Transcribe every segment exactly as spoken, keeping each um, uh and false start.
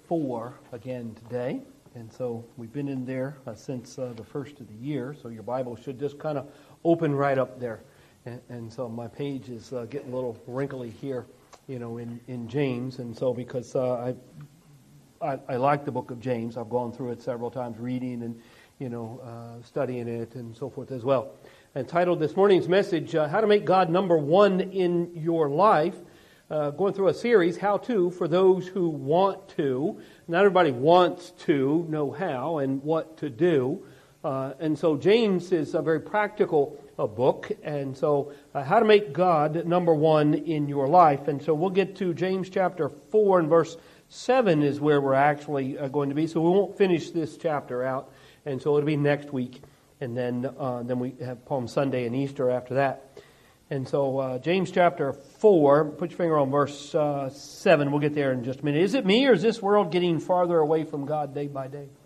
four again today. And so we've been in there uh, since uh, the first of the year. So your Bible should just kind of open right up there. And, and so my page is uh, getting a little wrinkly here, you know, in, in James. And so because uh, I, I I like the book of James, I've gone through it several times, reading and, you know, uh, studying it and so forth as well. Entitled this morning's message, uh, How to Make God Number One in Your Life. Uh, going through a series, How To, for those who want to. Not everybody wants to know how and what to do. Uh, and so James is a very practical uh, book. And so uh, how to make God number one in your life. And so we'll get to James chapter four and verse seven is where we're actually uh, going to be. So we won't finish this chapter out. And so it'll be next week. And then uh, then we have Palm Sunday and Easter after that. And so uh, James chapter four, put your finger on verse uh, seven. We'll get there in just a minute. Is it me or is this world getting farther away from God day by day?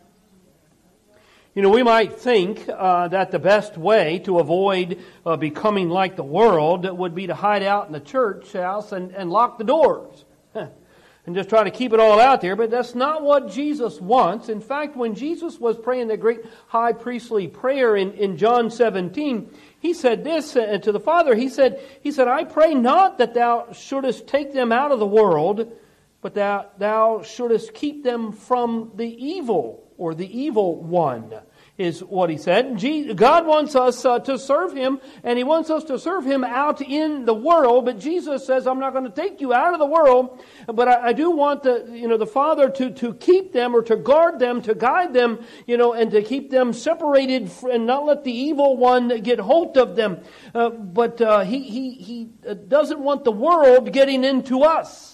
You know, we might think uh, that the best way to avoid uh, becoming like the world would be to hide out in the church house and, and lock the doors. And just try to keep it all out there, but that's not what Jesus wants. In fact, when Jesus was praying the great high priestly prayer in, in John seventeen, He said this uh, to the Father. He said, He said, I pray not that thou shouldest take them out of the world, but that thou shouldest keep them from the evil, or the evil one, is what He said. God wants us uh, to serve Him, and He wants us to serve Him out in the world, but Jesus says, I'm not going to take you out of the world, but I, I do want the, you know, the Father to, to keep them, or to guard them, to guide them, you know, and to keep them separated and not let the evil one get hold of them. Uh, but uh, He, he, he doesn't want the world getting into us.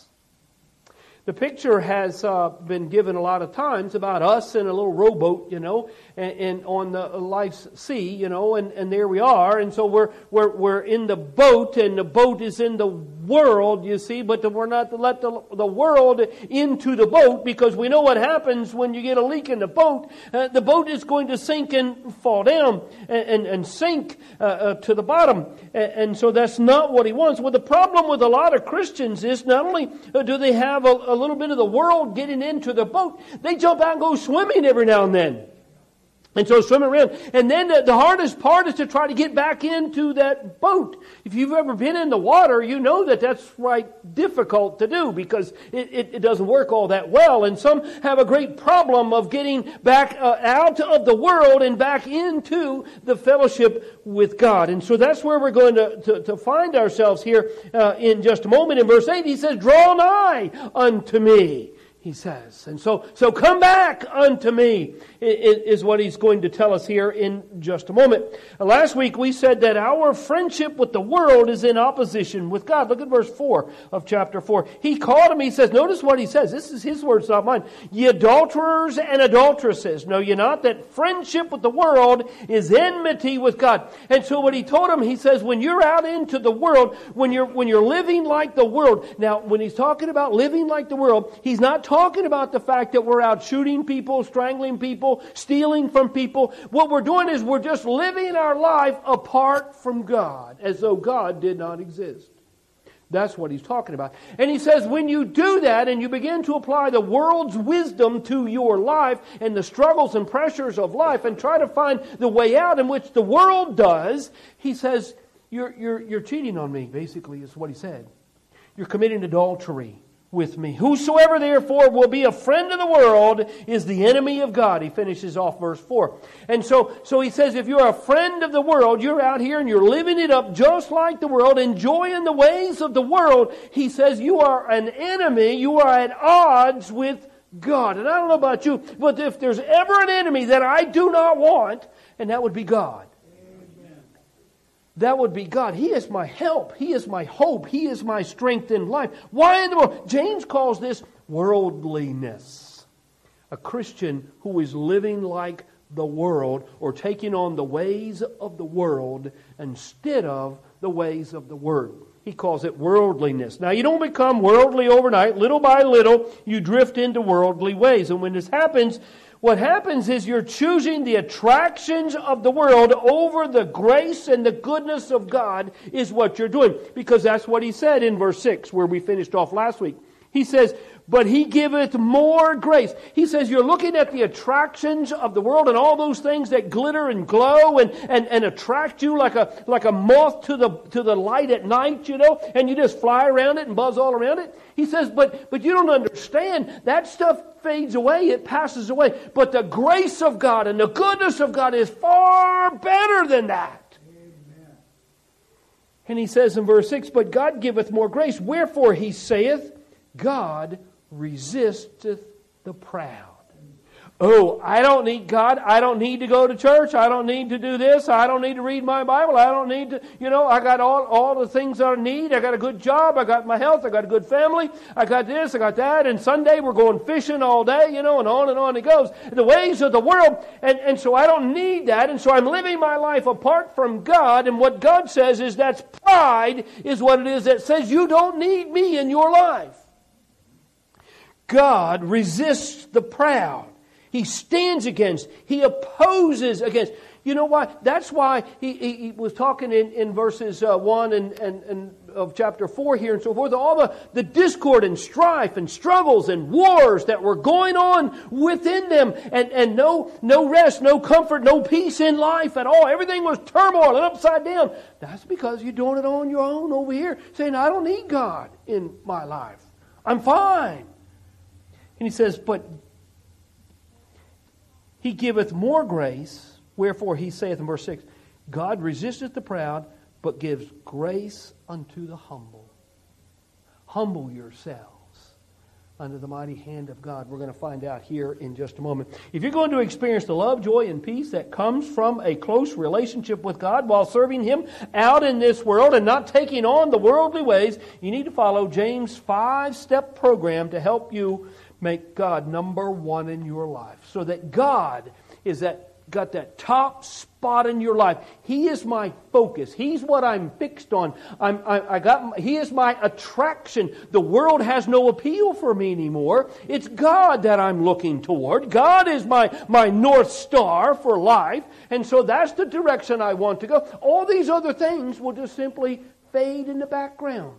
The picture has uh, been given a lot of times about us in a little rowboat, you know, and, and on the life's sea, you know, and, and there we are. And so we're we're we're in the boat, and the boat is in the world, you see, but we're not to let the, the world into the boat, because we know what happens when you get a leak in the boat. Uh, the boat is going to sink and fall down and, and, and sink uh, uh, to the bottom. And, and so that's not what He wants. Well, the problem with a lot of Christians is not only do they have a a little bit of the world getting into the boat, they jump out and go swimming every now and then. And so swimming around. And then the, the hardest part is to try to get back into that boat. If you've ever been in the water, you know that that's right difficult to do, because it, it, it doesn't work all that well. And some have a great problem of getting back uh, out of the world and back into the fellowship with God. And so that's where we're going to, to, to find ourselves here uh, in just a moment. In verse eight, He says, draw nigh unto me. He says. And so, so come back unto me is what He's going to tell us here in just a moment. Last week we said that our friendship with the world is in opposition with God. Look at verse four of chapter four. He called him, He says, notice what He says. This is His words, not mine. Ye adulterers and adulteresses, know ye not that friendship with the world is enmity with God? And so what He told him, He says, when you're out into the world, when you're, when you're living like the world. Now, when He's talking about living like the world, He's not talking talking about the fact that we're out shooting people, strangling people, stealing from people. What we're doing is we're just living our life apart from God, as though God did not exist. That's what He's talking about. And He says, when you do that and you begin to apply the world's wisdom to your life and the struggles and pressures of life and try to find the way out in which the world does, He says, you're, you're, you're cheating on me, basically, is what He said. You're committing adultery with me. Whosoever therefore will be a friend of the world is the enemy of God. He finishes off verse four. And so, so he says, if you're a friend of the world, you're out here and you're living it up just like the world, enjoying the ways of the world. He says you are an enemy. You are at odds with God. And I don't know about you, but if there's ever an enemy that I do not want, and that would be God. That would be God. He is my help. He is my hope. He is my strength in life. Why in the world? James calls this worldliness. A Christian who is living like the world, or taking on the ways of the world instead of the ways of the Word. He calls it worldliness. Now, you don't become worldly overnight. Little by little, you drift into worldly ways. And when this happens, what happens is you're choosing the attractions of the world over the grace and the goodness of God is what you're doing. Because that's what He said in verse six, where we finished off last week. He says, but He giveth more grace. He says you're looking at the attractions of the world and all those things that glitter and glow and, and, and attract you like a like a moth to the to the light at night, you know, and you just fly around it and buzz all around it. He says, but but you don't understand. That stuff fades away, it passes away. But the grace of God and the goodness of God is far better than that. And he says in verse six, but God giveth more grace. Wherefore he saith, God resisteth the proud. Oh, I don't need God. I don't need to go to church. I don't need to do this. I don't need to read my Bible. I don't need to, you know, I got all, all the things that I need. I got a good job. I got my health. I got a good family. I got this. I got that. And Sunday we're going fishing all day, you know, and on and on it goes. The ways of the world. And, and so I don't need that. And so I'm living my life apart from God. And what God says is that's pride is what it is that says you don't need me in your life. God resists the proud. He stands against. He opposes against. You know why? That's why he, he, he was talking in, in verses uh, one and, and, and of chapter four here and so forth. All the, the discord and strife and struggles and wars that were going on within them. And, and no, no rest, no comfort, no peace in life at all. Everything was turmoil and upside down. That's because you're doing it on your own over here. Saying, I don't need God in my life. I'm fine. And he says, but He giveth more grace, wherefore he saith in verse six, God resisteth the proud, but gives grace unto the humble. Humble yourselves under the mighty hand of God. We're going to find out here in just a moment. If you're going to experience the love, joy, and peace that comes from a close relationship with God while serving Him out in this world and not taking on the worldly ways, you need to follow James' five-step program to help you make God number one in your life. So that God is that got that top spot in your life. He is my focus. He's what I'm fixed on. I'm, I, I got. He is my attraction. The world has no appeal for me anymore. It's God that I'm looking toward. God is my, my North Star for life. And so that's the direction I want to go. All these other things will just simply fade in the background.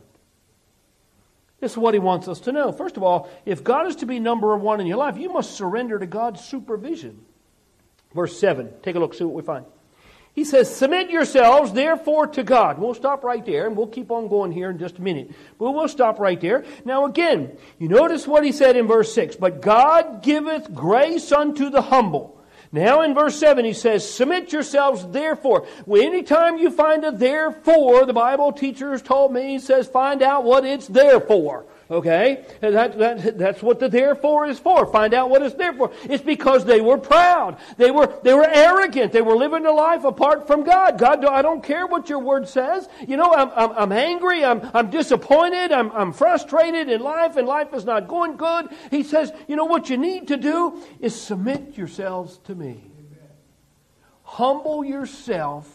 This is what he wants us to know. First of all, if God is to be number one in your life, you must surrender to God's supervision. Verse seven. Take a look, see what we find. He says, submit yourselves therefore to God. We'll stop right there, and we'll keep on going here in just a minute. But we'll stop right there. Now again, you notice what he said in verse six. But God giveth grace unto the humble. Now in verse seven he says, submit yourselves therefore. Well, anytime you find a therefore, the Bible teachers told me, he says, find out what it's there for. Okay? And that, that, that's what the therefore is for. Find out what it's there for. It's because they were proud. They were, they were arrogant. They were living a life apart from God. God, I don't care what your word says. You know, I'm, I'm, I'm angry. I'm, I'm disappointed. I'm, I'm frustrated in life, and life is not going good. He says, you know, what you need to do is submit yourselves to me. Amen. Humble yourself.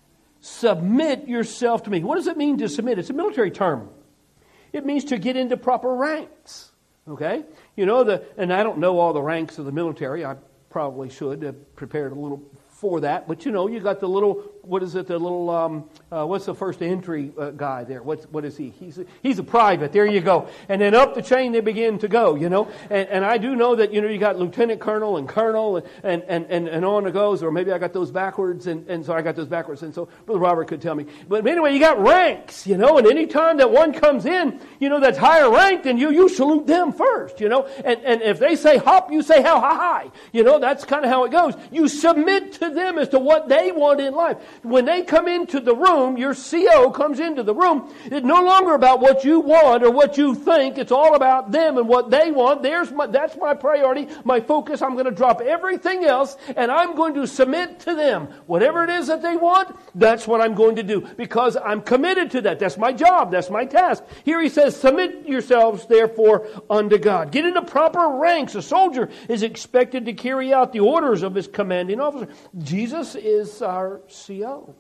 Submit yourself to me. What does it mean to submit? It's a military term. It means to get into proper ranks. Okay? You know, the and I don't know all the ranks of the military. I probably should have prepared a little for that. But you know, you got the little, what is it, the little, um, uh, what's the first entry uh, guy there? What's, what is he? He's a, he's a private. There you go. And then up the chain they begin to go, you know. And, and I do know that, you know, you got lieutenant colonel and colonel and, and, and, and, and on it goes. Or maybe I got those backwards. And, and so I got those backwards. And so Brother Robert could tell me. But anyway, you got ranks, you know. And any time that one comes in, you know, that's higher ranked than you, you salute them first, you know. And, and if they say hop, you say how high. You know, that's kind of how it goes. You submit to them as to what they want in life. When they come into the room, your C O comes into the room, it's no longer about what you want or what you think. It's all about them and what they want. There's my, that's my priority, my focus. I'm going to drop everything else and I'm going to submit to them. Whatever it is that they want, that's what I'm going to do because I'm committed to that. That's my job. That's my task. Here he says, submit yourselves therefore unto God. Get into proper ranks. A soldier is expected to carry out the orders of his commanding officer. Jesus is our C O.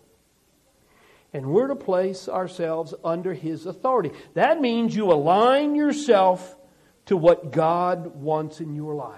And we're to place ourselves under His authority. That means you align yourself to what God wants in your life.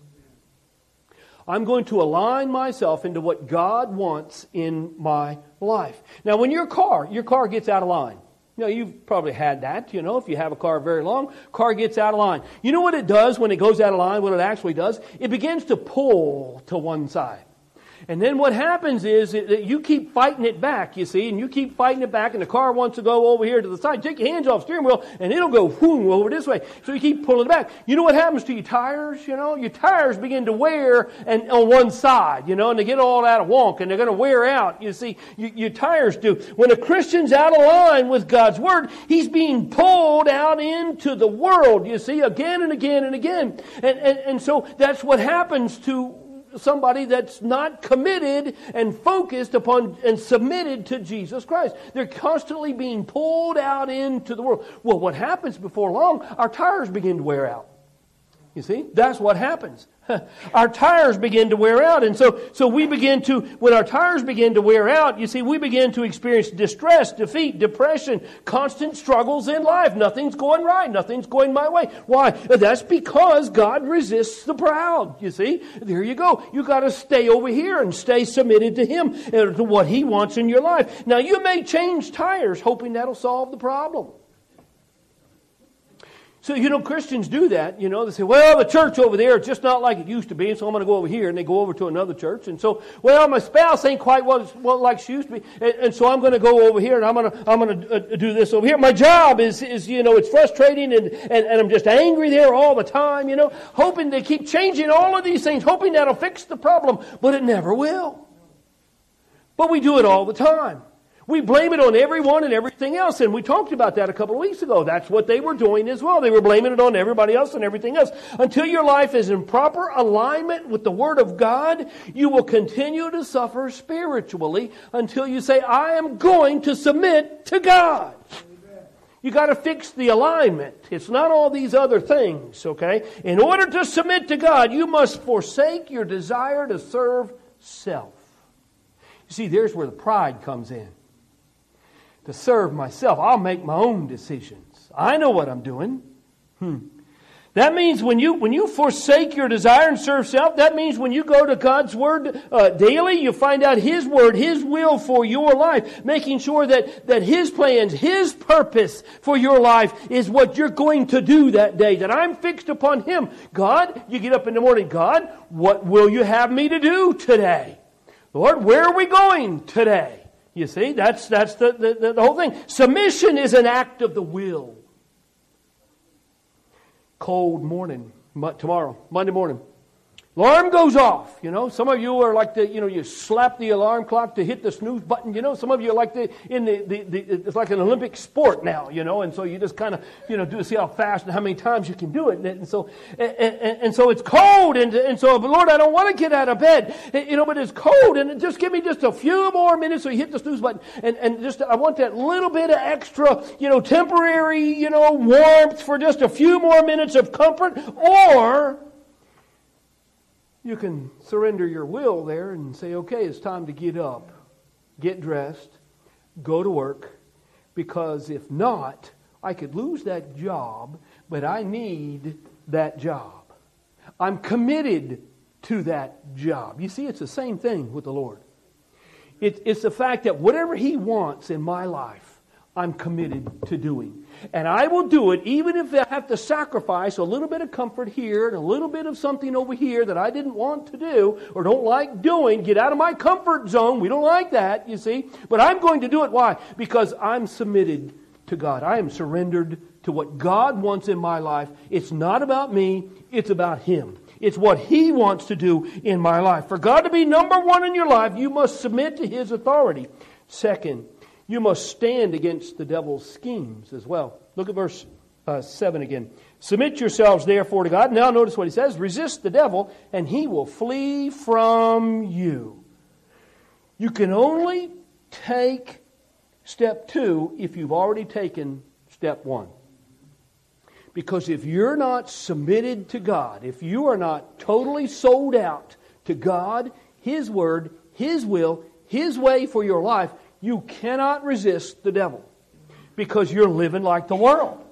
I'm going to align myself into what God wants in my life. Now, when your car, your car gets out of line, You know, you've probably had that, you know, if you have a car very long, car gets out of line. You know what it does when it goes out of line, what it actually does? It begins to pull to one side. And then what happens is that you keep fighting it back, you see, and you keep fighting it back, and the car wants to go over here to the side. Take your hands off the steering wheel, and it'll go whoom, over this way. So you keep pulling it back. You know what happens to your tires? You know, your tires begin to wear and on one side, you know, and they get all out of wonk, and they're going to wear out. You see, you, your tires do. When a Christian's out of line with God's Word, he's being pulled out into the world, you see, again and again and again. And, and, and so that's what happens to somebody that's not committed and focused upon and submitted to Jesus Christ. They're constantly being pulled out into the world. Well, what happens before long, our tires begin to wear out. You see, that's what happens. Our tires begin to wear out. And so, so we begin to, when our tires begin to wear out, you see, we begin to experience distress, defeat, depression, constant struggles in life. Nothing's going right. Nothing's going my way. Why? That's because God resists the proud. You see, there you go. You got to stay over here and stay submitted to Him and to what He wants in your life. Now, you may change tires hoping that'll solve the problem. So, you know, Christians do that. You know, they say, well, the church over there is just not like it used to be, and so I'm going to go over here, and they go over to another church. And so, well, my spouse ain't quite what, what like she used to be, and, and so I'm going to go over here, and I'm going to I'm going to uh, do this over here. My job is, is you know, it's frustrating, and, and, and I'm just angry there all the time, you know, hoping they keep changing all of these things, hoping that'll fix the problem, but it never will. But we do it all the time. We blame it on everyone and everything else, and we talked about that a couple of weeks ago. That's what they were doing as well. They were blaming it on everybody else and everything else. Until your life is in proper alignment with the Word of God, you will continue to suffer spiritually until you say, I am going to submit to God. You got to fix the alignment. It's not all these other things, okay? In order to submit to God, you must forsake your desire to serve self. You see, there's where the pride comes in. To serve myself. I'll make my own decisions. I know what I'm doing. Hmm. That means when you when you forsake your desire and serve self, that means when you go to God's Word uh, daily, you find out His Word, His will for your life, making sure that, that His plans, His purpose for your life is what you're going to do that day, that I'm fixed upon Him. God, you get up in the morning, God, what will you have me to do today? Lord, where are we going today? You see, that's that's the, the, the whole thing. Submission is an act of the will. Cold morning, tomorrow, Monday morning. Alarm goes off, you know. Some of you are like the, you know, you slap the alarm clock to hit the snooze button, you know. Some of you are like the, in the, the, the it's like an Olympic sport now, you know. And so you just kind of, you know, do to see how fast and how many times you can do it. And, and so, and, and, and so it's cold, and and so, but Lord, I don't want to get out of bed, you know. But it's cold, and just give me just a few more minutes. So you hit the snooze button, and and just I want that little bit of extra, you know, temporary, you know, warmth for just a few more minutes of comfort, or you can surrender your will there and say, okay, it's time to get up, get dressed, go to work, because if not, I could lose that job, but I need that job. I'm committed to that job. You see, it's the same thing with the Lord. It, it's the fact that whatever He wants in my life, I'm committed to doing. And I will do it even if I have to sacrifice a little bit of comfort here and a little bit of something over here that I didn't want to do or don't like doing. Get out of my comfort zone. We don't like that, you see. But I'm going to do it. Why? Because I'm submitted to God. I am surrendered to what God wants in my life. It's not about me. It's about Him. It's what He wants to do in my life. For God to be number one in your life, you must submit to His authority. Second, you must stand against the devil's schemes as well. Look at verse uh, seven again. Submit yourselves therefore to God. Now notice what he says. Resist the devil and he will flee from you. You can only take step two if you've already taken step one. Because if you're not submitted to God, if you are not totally sold out to God, His Word, His will, His way for your life, you cannot resist the devil because you're living like the world.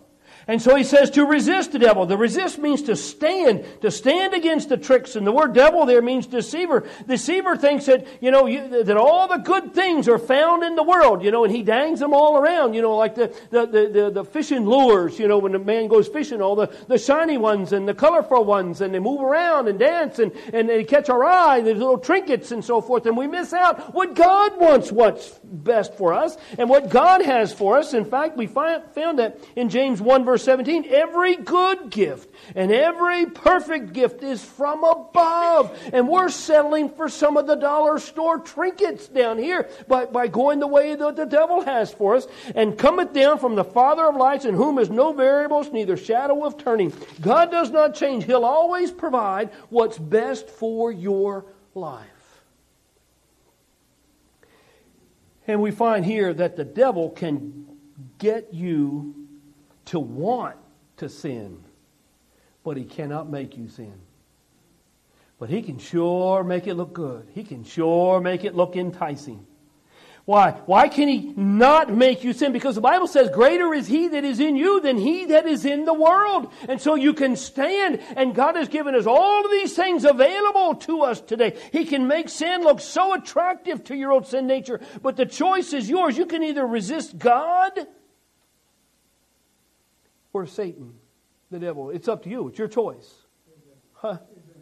And so he says to resist the devil. The resist means to stand, to stand against the tricks. And the word devil there means deceiver. Deceiver thinks that, you know, you, that all the good things are found in the world, you know, and he dangs them all around, you know, like the, the, the, the, the fishing lures, you know, when the man goes fishing, all the, the shiny ones and the colorful ones, and they move around and dance and, and they catch our eye, there's little trinkets and so forth, and we miss out what God wants, what's best for us, and what God has for us. In fact, we find, found that in James one verse seventeen, every good gift and every perfect gift is from above. And we're settling for some of the dollar store trinkets down here by, by going the way that the devil has for us. And cometh down from the Father of lights, in whom is no variables, neither shadow of turning. God does not change. He'll always provide what's best for your life. And we find here that the devil can get you to want to sin, but he cannot make you sin. But he can sure make it look good. He can sure make it look enticing. Why? Why can he not make you sin? Because the Bible says, greater is he that is in you than he that is in the world. And so you can stand, and God has given us all of these things available to us today. He can make sin look so attractive to your old sin nature, but the choice is yours. You can either resist God or Satan, the devil. It's up to you. It's your choice. Huh?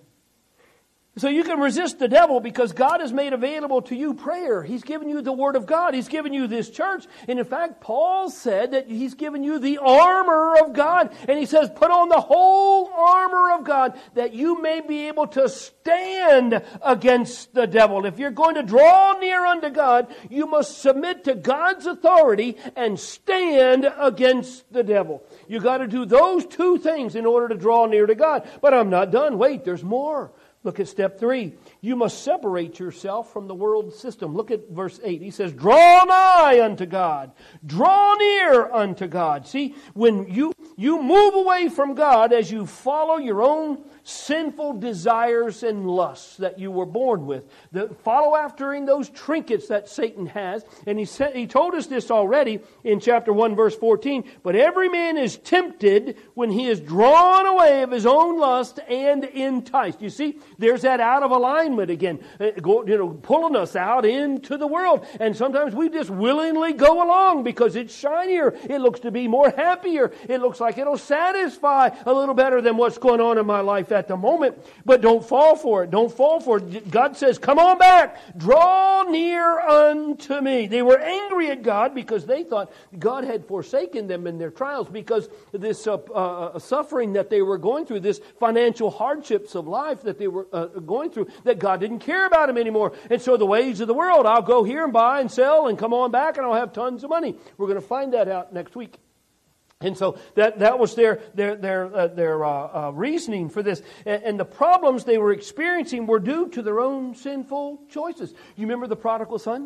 So you can resist the devil because God has made available to you prayer. He's given you the Word of God. He's given you this church. And in fact, Paul said that He's given you the armor of God. And he says, put on the whole armor of God that you may be able to stand against the devil. If you're going to draw near unto God, you must submit to God's authority and stand against the devil. You got to do those two things in order to draw near to God. But I'm not done. Wait, there's more. Look at step three. You must separate yourself from the world system. Look at verse eight. He says, draw nigh unto God. Draw near unto God. See, when you, you move away from God as you follow your own sinful desires and lusts that you were born with. The, follow after in those trinkets that Satan has. And he said, he told us this already in chapter one verse fourteen. But every man is tempted when he is drawn away of his own lust and enticed. You see, there's that out of alignment again, you know, pulling us out into the world. And sometimes we just willingly go along because it's shinier. It looks to be more happier. It looks like it'll satisfy a little better than what's going on in my life at the moment. But don't fall for it. Don't fall for it. God says, come on back. Draw near unto me. They were angry at God because they thought God had forsaken them in their trials because this uh, uh, suffering that they were going through, this financial hardships of life that they were uh, going through, that God didn't care about them anymore. And so the ways of the world, I'll go here and buy and sell and come on back and I'll have tons of money. We're going to find that out next week. And so that, that was their their their uh, their uh, uh, reasoning for this, and, and the problems they were experiencing were due to their own sinful choices. You remember the prodigal son?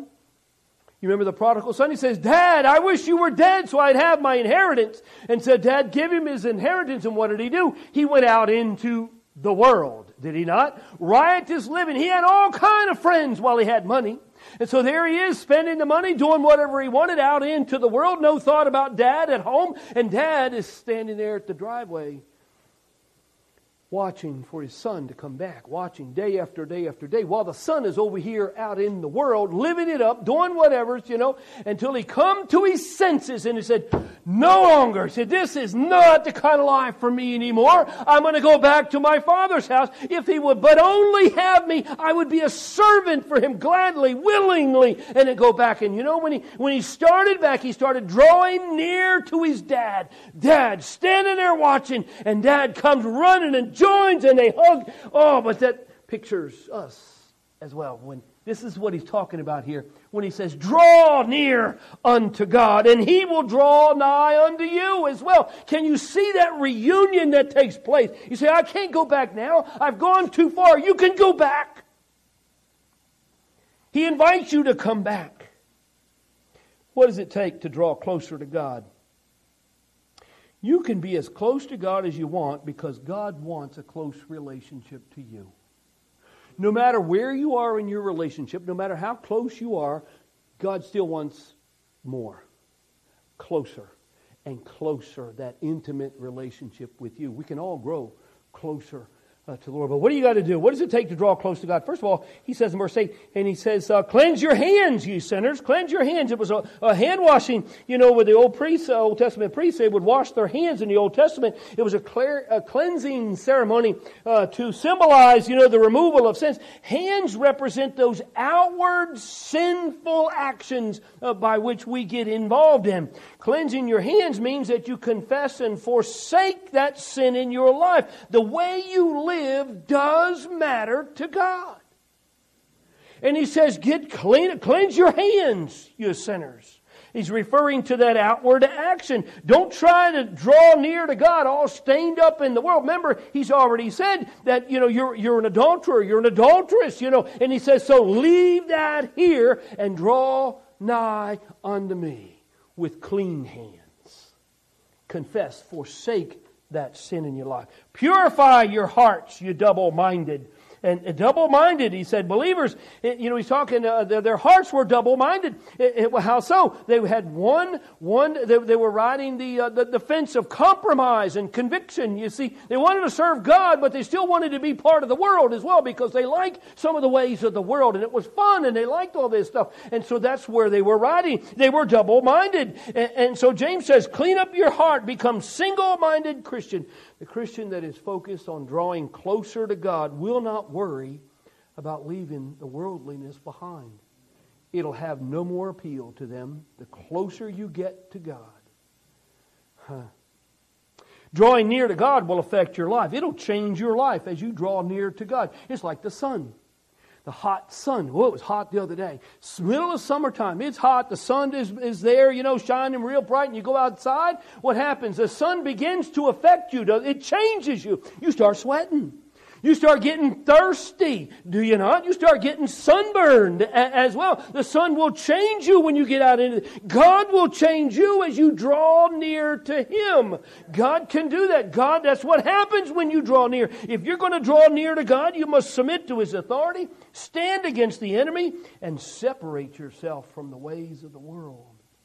You remember the prodigal son? He says, "Dad, I wish you were dead so I'd have my inheritance." And said, "Dad, give him his inheritance." And what did he do? He went out into the world, did he not? Riotous living. He had all kind of friends while he had money. And so there he is, spending the money, doing whatever he wanted out into the world. No thought about Dad at home. And Dad is standing there at the driveway, watching for his son to come back, watching day after day after day, while the son is over here out in the world, living it up, doing whatever, you know, until he come to his senses and he said, no longer. He said, this is not the kind of life for me anymore. I'm going to go back to my father's house. If he would but only have me, I would be a servant for him gladly, willingly, and then go back. And you know, when he when he started back, he started drawing near to his dad. Dad standing there watching, and Dad comes running and joins and they hug. Oh, but that pictures us as well. When this is what he's talking about here. When he says, draw near unto God, and He will draw nigh unto you as well. Can you see that reunion that takes place? You say, I can't go back now. I've gone too far. You can go back. He invites you to come back. What does it take to draw closer to God? You can be as close to God as you want because God wants a close relationship to you. No matter where you are in your relationship, no matter how close you are, God still wants more, closer. and closer, that intimate relationship with you. We can all grow closer Uh, to the Lord. But what do you got to do? What does it take to draw close to God? First of all, he says in verse eight, and he says, uh, cleanse your hands, you sinners. Cleanse your hands. It was a, a hand washing, you know, with the Old priests, uh, Old Testament priests, they would wash their hands in the Old Testament. It was a, clear, a cleansing ceremony uh, to symbolize, you know, the removal of sins. Hands represent those outward sinful actions uh, by which we get involved in. Cleansing your hands means that you confess and forsake that sin in your life. The way you live does matter to God. And he says, get clean, cleanse your hands, you sinners. He's referring to that outward action. Don't try to draw near to God all stained up in the world. Remember, he's already said that, you know, you're, you're an adulterer, you're an adulteress, you know. And he says, so leave that here and draw nigh unto me with clean hands. Confess, forsake that sin in your life. Purify your hearts, you double-minded. And, and double-minded, he said, believers, it, you know, he's talking, uh, their, their hearts were double-minded. It, it, how so? They had one, one, they, they were riding the, uh, the, the fence of compromise and conviction. You see, they wanted to serve God, but they still wanted to be part of the world as well because they liked some of the ways of the world and it was fun and they liked all this stuff. And so that's where they were riding. They were double-minded. And, and so James says, clean up your heart, become single-minded Christian. The Christian that is focused on drawing closer to God will not worry about leaving the worldliness behind. It'll have no more appeal to them the closer you get to God. Huh. Drawing near to God will affect your life. It'll change your life as you draw near to God. It's like the sun. The hot sun. Oh, it was hot the other day. It's middle of summertime. It's hot. The sun is, is there, you know, shining real bright. And you go outside. What happens? The sun begins to affect you. It changes you. You start sweating. You start getting thirsty. Do you not? You start getting sunburned as well. The sun will change you when you get out into it. God will change you as you draw near to Him. God can do that. God, that's what happens when you draw near. If you're going to draw near to God, you must submit to His authority, stand against the enemy, and separate yourself from the ways of the world.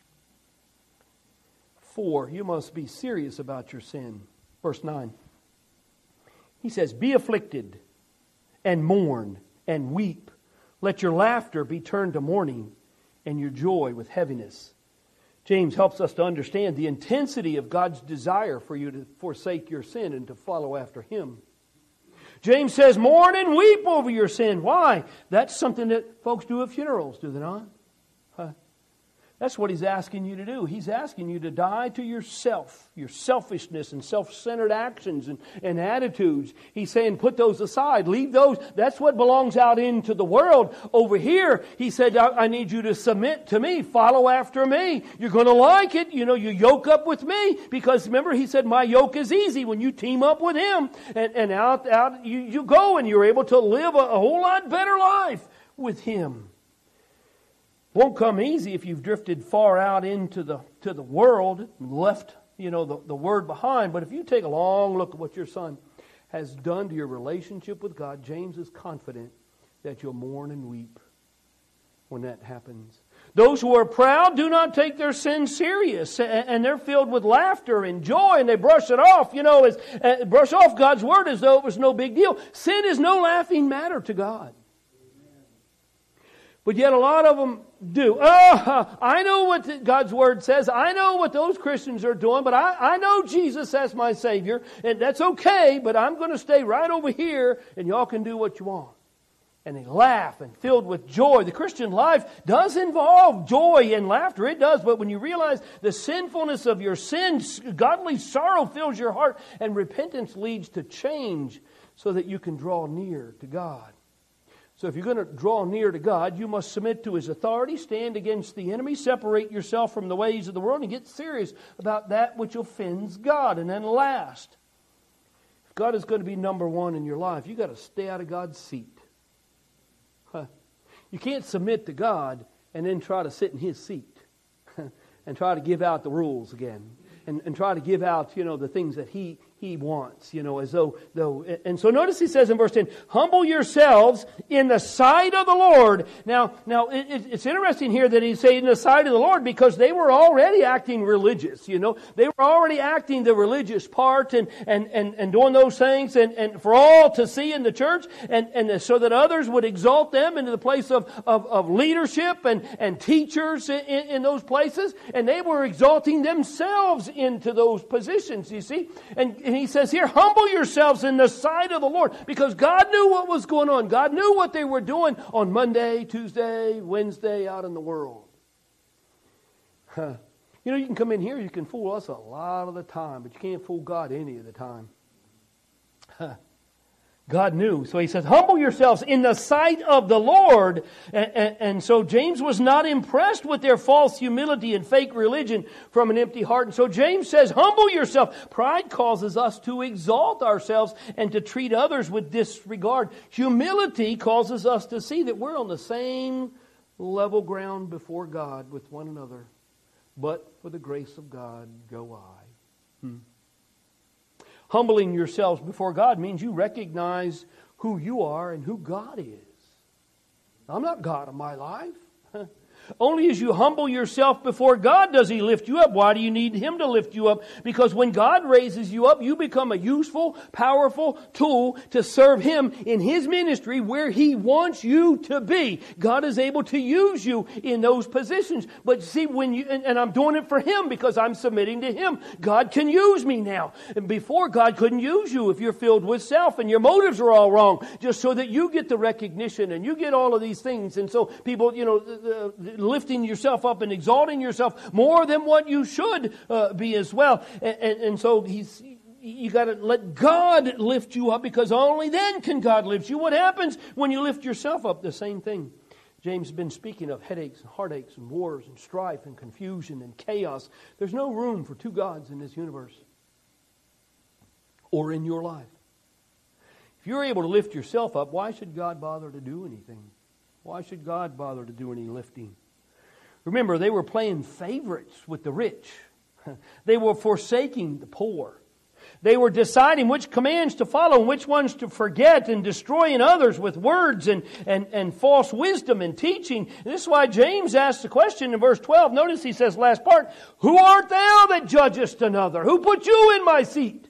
Four, you must be serious about your sin. Verse nine. He says, be afflicted and mourn and weep. Let your laughter be turned to mourning and your joy with heaviness. James helps us to understand the intensity of God's desire for you to forsake your sin and to follow after Him. James says, mourn and weep over your sin. Why? That's something that folks do at funerals, do they not? Huh? That's what he's asking you to do. He's asking you to die to yourself, your selfishness and self-centered actions and, and attitudes. He's saying put those aside. Leave those. That's what belongs out into the world. Over here, he said, I, I need you to submit to me. Follow after me. You're going to like it. You know, you yoke up with me. Because remember, he said, my yoke is easy when you team up with Him. And, and out, out you, you go and you're able to live a, a whole lot better life with Him. Won't come easy if you've drifted far out into the to the world and left, you know, the, the Word behind. But if you take a long look at what your son has done to your relationship with God, James is confident that you'll mourn and weep when that happens. Those who are proud do not take their sin serious, and they're filled with laughter and joy, and they brush it off, you know, as uh, brush off God's Word as though it was no big deal. Sin is no laughing matter to God. But yet a lot of them do. Oh, I know what God's Word says. I know what those Christians are doing, but I, I know Jesus as my Savior, and that's okay, but I'm going to stay right over here, and y'all can do what you want. And they laugh and filled with joy. The Christian life does involve joy and laughter. It does, but when you realize the sinfulness of your sins, godly sorrow fills your heart, and repentance leads to change so that you can draw near to God. So if you're going to draw near to God, you must submit to His authority, stand against the enemy, separate yourself from the ways of the world, and get serious about that which offends God. And then last, if God is going to be number one in your life, you've got to stay out of God's seat. Huh. You can't submit to God and then try to sit in His seat and try to give out the rules again. And, and try to give out, you know, the things that He He wants, you know, as though, though, and so notice he says in verse ten, humble yourselves in the sight of the Lord. Now, now it, it's interesting here that he's saying in the sight of the Lord because they were already acting religious, you know. They were already acting the religious part and, and, and, and doing those things and, and for all to see in the church and, and so that others would exalt them into the place of, of, of leadership and, and teachers in, in those places. And they were exalting themselves into those positions, you see. And And he says here, humble yourselves in the sight of the Lord. Because God knew what was going on. God knew what they were doing on Monday, Tuesday, Wednesday out in the world. Huh. You know, you can come in here, you can fool us a lot of the time, but you can't fool God any of the time. Huh. God knew. So he says, humble yourselves in the sight of the Lord. And, and, and so James was not impressed with their false humility and fake religion from an empty heart. And so James says, humble yourself. Pride causes us to exalt ourselves and to treat others with disregard. Humility causes us to see that we're on the same level ground before God with one another. But for the grace of God go I. Hmm. Humbling yourselves before God means you recognize who you are and who God is. I'm not God of my life. Only as you humble yourself before God does He lift you up. Why do you need Him to lift you up? Because when God raises you up, you become a useful, powerful tool to serve Him in His ministry where He wants you to be. God is able to use you in those positions. But see, when you, and, and I'm doing it for Him because I'm submitting to Him. God can use me now. And before, God couldn't use you if you're filled with self and your motives are all wrong. Just so that you get the recognition and you get all of these things. And so people, you know, the, the, lifting yourself up and exalting yourself more than what you should uh, be as well. And, and, and so he's, you got to let God lift you up because only then can God lift you. What happens when you lift yourself up? The same thing. James has been speaking of headaches and heartaches and wars and strife and confusion and chaos. There's no room for two gods in this universe or in your life. If you're able to lift yourself up, why should God bother to do anything? Why should God bother to do any lifting? Remember, they were playing favorites with the rich. They were forsaking the poor. They were deciding which commands to follow and which ones to forget and destroying others with words and, and, and false wisdom and teaching. And this is why James asks the question in verse twelve. Notice he says, last part, who art thou that judgest another? Who put you in my seat?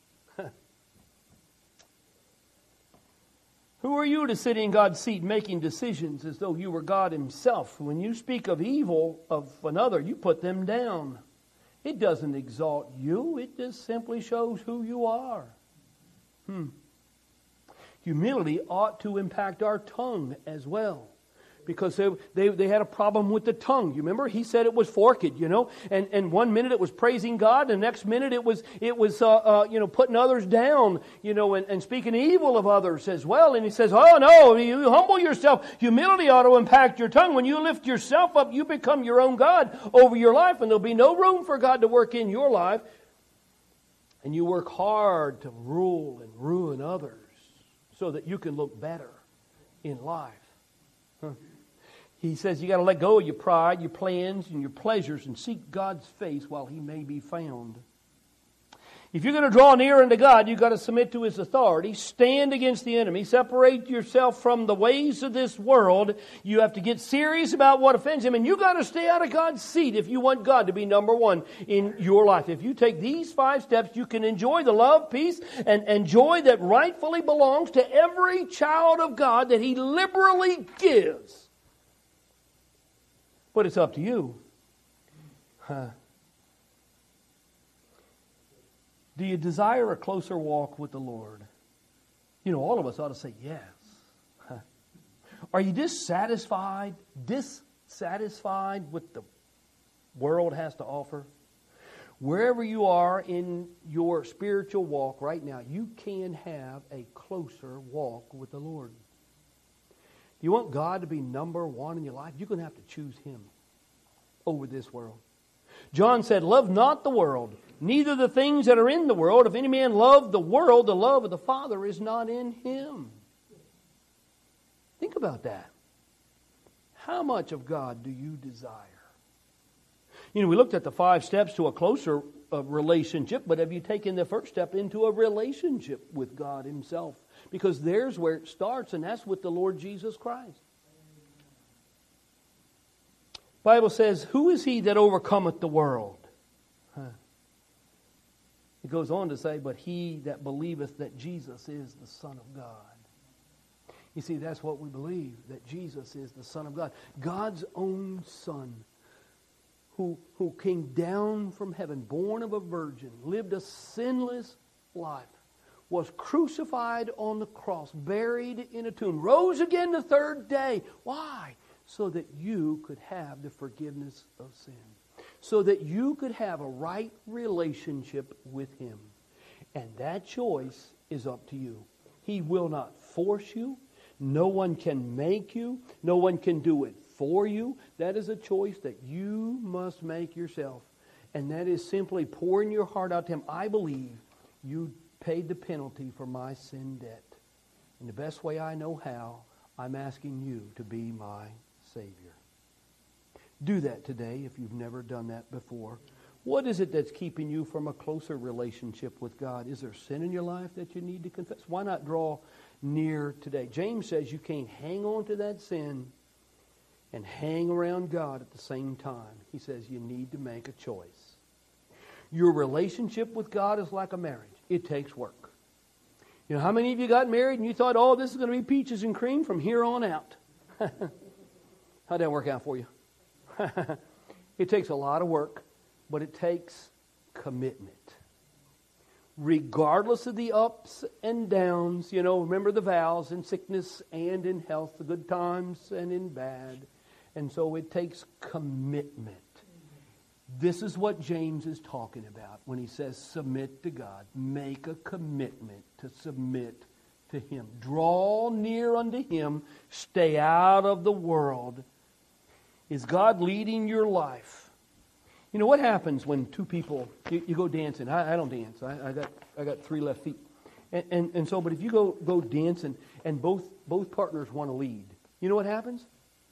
Who are you to sit in God's seat making decisions as though you were God Himself? When you speak of evil of another, you put them down. It doesn't exalt you. It just simply shows who you are. Hmm. Humility ought to impact our tongue as well. Because they, they they had a problem with the tongue. You remember? He said it was forked, you know. And and one minute it was praising God, and the next minute it was it was uh, uh, you know putting others down, you know, and, and speaking evil of others as well. And he says, oh no, you humble yourself. Humility ought to impact your tongue. When you lift yourself up, you become your own God over your life, and there'll be no room for God to work in your life. And you work hard to rule and ruin others so that you can look better in life. Huh. He says you got to let go of your pride, your plans, and your pleasures and seek God's face while He may be found. If you're going to draw near unto God, you've got to submit to His authority, stand against the enemy, separate yourself from the ways of this world. You have to get serious about what offends Him, and you've got to stay out of God's seat if you want God to be number one in your life. If you take these five steps, you can enjoy the love, peace, and, and joy that rightfully belongs to every child of God that He liberally gives. But it's up to you. Huh. Do you desire a closer walk with the Lord? You know, all of us ought to say yes. Huh. Are you dissatisfied, dissatisfied with the world has to offer? Wherever you are in your spiritual walk right now, you can have a closer walk with the Lord. Do you want God to be number one in your life? You're going to have to choose Him over this world. John said, love not the world, neither the things that are in the world. If any man love the world, the love of the Father is not in him. Think about that. How much of God do you desire? You know, we looked at the five steps to a closer uh, relationship, but have you taken the first step into a relationship with God Himself? Because there's where it starts, and that's with the Lord Jesus Christ. Bible says, who is he that overcometh the world? Huh. It goes on to say, but he that believeth that Jesus is the Son of God. You see, that's what we believe, that Jesus is the Son of God. God's own Son, who, who came down from heaven, born of a virgin, lived a sinless life, was crucified on the cross, buried in a tomb, rose again the third day. Why? So that you could have the forgiveness of sin. So that you could have a right relationship with Him. And that choice is up to you. He will not force you. No one can make you. No one can do it for you. That is a choice that you must make yourself. And that is simply pouring your heart out to Him. I believe you paid the penalty for my sin debt. And the best way I know how, I'm asking you to be my Savior. Do that today if you've never done that before. What is it that's keeping you from a closer relationship with God? Is there sin in your life that you need to confess? Why not draw near today? James says you can't hang on to that sin and hang around God at the same time. He says you need to make a choice. Your relationship with God is like a marriage. It takes work. You know, how many of you got married and you thought, oh, this is going to be peaches and cream from here on out? How'd that work out for you? It takes a lot of work, but it takes commitment. Regardless of the ups and downs, you know, remember the vows, in sickness and in health, the good times and in bad. And so it takes commitment. This is what James is talking about when he says submit to God. Make a commitment to submit to Him. Draw near unto Him. Stay out of the world. Is God leading your life? You know, what happens when two people, you, you go dancing. I, I don't dance. I, I got I got three left feet. And, and, and so, but if you go, go dancing and both, both partners want to lead, you know what happens?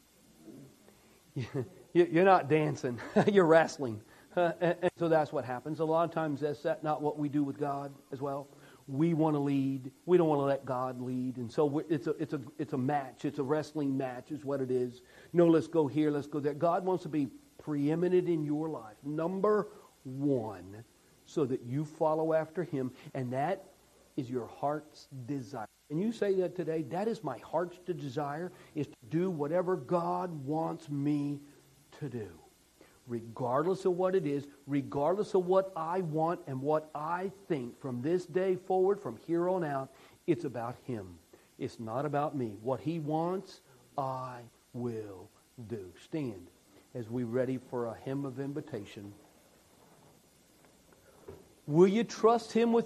You're not dancing. You're wrestling. Uh, and, and so that's what happens. A lot of times that's that not what we do with God as well. We want to lead. We don't want to let God lead. And so we're, it's a it's a it's a match. It's a wrestling match is what it is. No, let's go here. Let's go there. God wants to be preeminent in your life. Number one, so that you follow after Him. And that is your heart's desire. And you say that today, that is my heart's desire, is to do whatever God wants me to do. Regardless of what it is, regardless of what I want and what I think, from this day forward, from here on out, it's about Him. It's not about me. What He wants, I will do. Stand as we ready for a hymn of invitation. Will you trust Him with